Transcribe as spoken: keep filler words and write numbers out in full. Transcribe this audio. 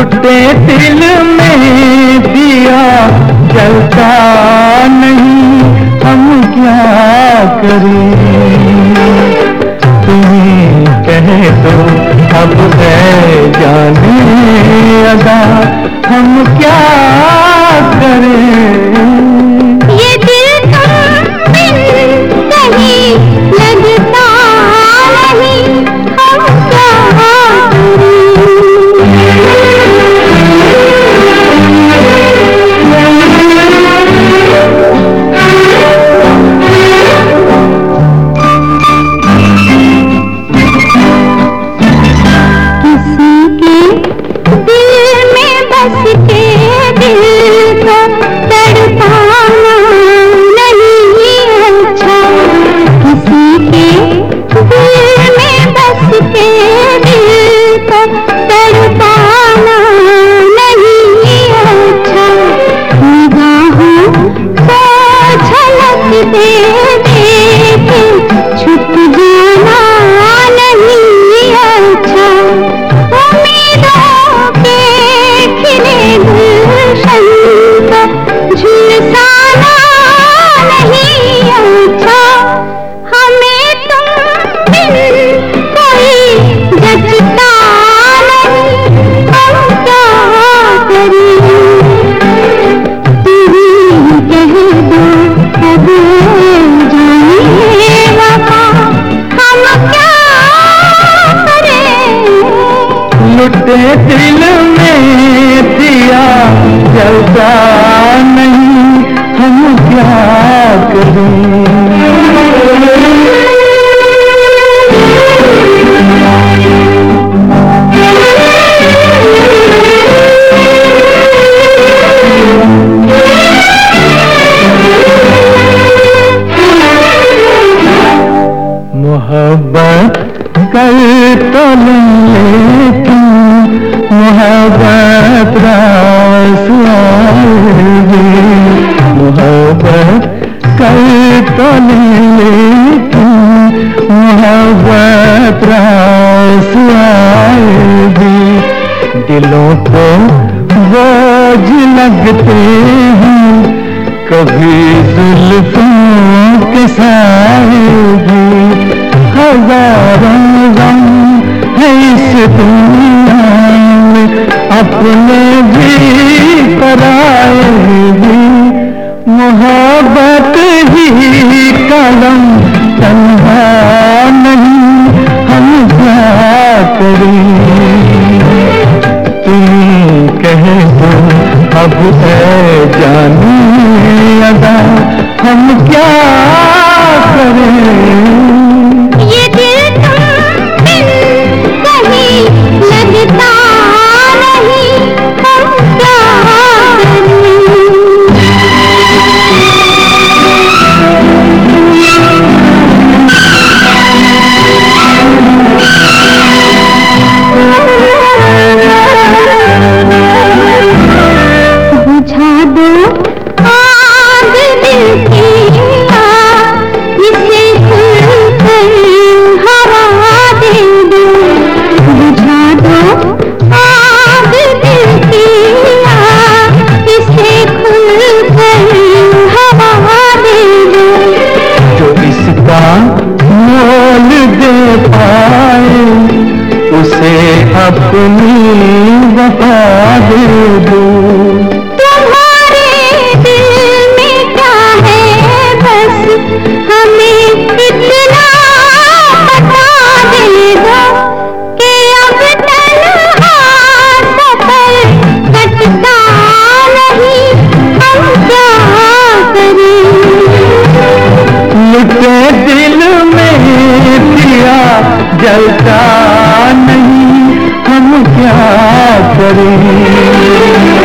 लुटे दिल में दिया जलता नहीं, हम क्या करें। तुम्हीं कह दो अब है जाने अदा, हम क्या करें। ये दिल तुम बिन कहीं लगता नहीं, हम क्या लुटे दिल में दिया जलता नहीं, हम क्या करें। मोहब्बत कर तो लेकिन मोहब्बत रास आएगी, मोहब्बत कर तो लेकिन मोहब्बत रास आएगी। दिलों को बोझ लगते हैं कभी जुल्फों के साएगी, हजारों गम है इस दुनिया में अपने भी पराए भी, मोहब्बत ही कलम तन्हा नहीं, हम क्या करें। तुम कह दो अब है जाने अदा, हम क्या करें। ये दिल तुम बिन कहीं लगता नहीं, हम क्या बुझा दो आग दिल की, इसे खुलकर हवा दे दो। बुझा दो आग दिल की, इसे खुलकर हवा दे दो। जो इसका मोल दे पाए उसे अपनी वफा दे दो। तुम्हारे दिल में क्या है बस हमें इतना बता दे दो, कि अब तन्हा सफर कटता नहीं, हम क्या करें। लुटे दिल में दिया जलता नहीं, हम क्या करें।